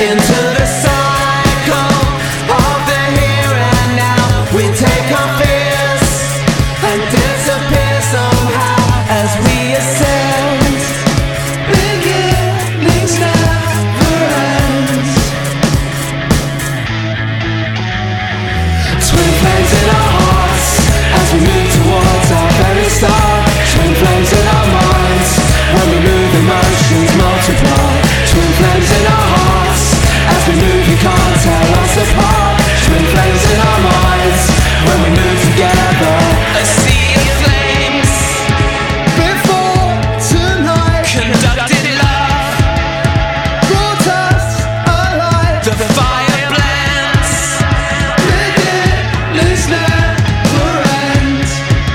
into the cycle of the here and now. We take our fears and disappear somehow as we ascend. Beginnings never end. Twin flames in our hearts as we move towards our very start. Twin flames in our minds when we move, emotions multiply. Twin flames in our hearts as we move, you can't tell us apart. Twin flames in our minds when we move together. A sea of flames before tonight. Conducted love brought us alive. The fire blends. Beginnings never end.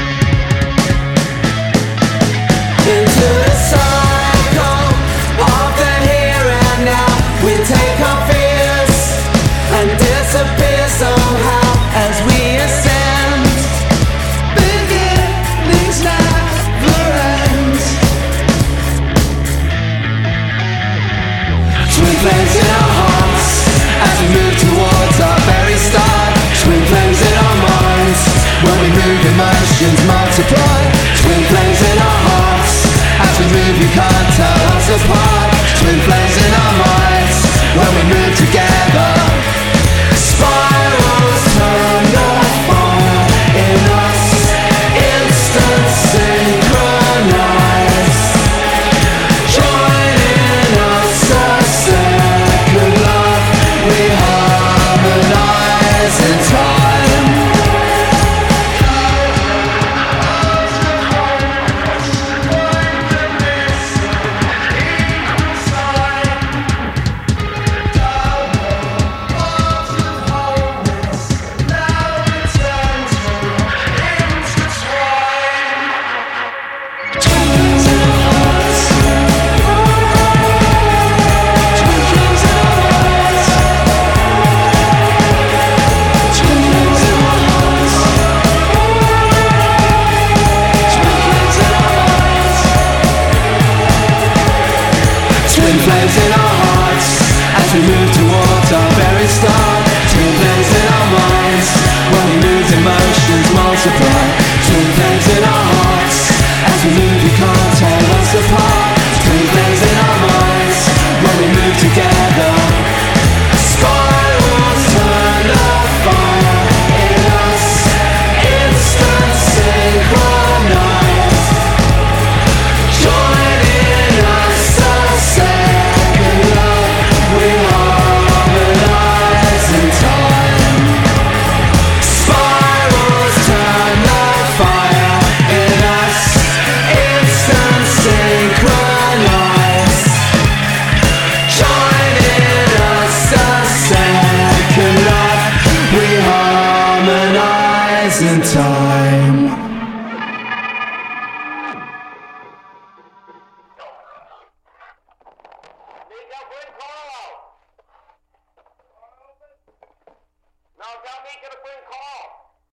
Into the cycle of the here and now. We take our fears and disappear somehow as we ascend. Beginnings never end. Twin flames in our hearts as we move towards our very start. Twin flames in our minds when we move, emotions multiply. Twin flames in our hearts as we move, you can't tell us apart. Twin flames in our minds when we move together. Spirals turn the fire in us, instant synchronized. Joining us a second love, we harmonize in time. Twin flames in our hearts as we move towards our very start. Twin flames in our minds when we move, emotions multiply.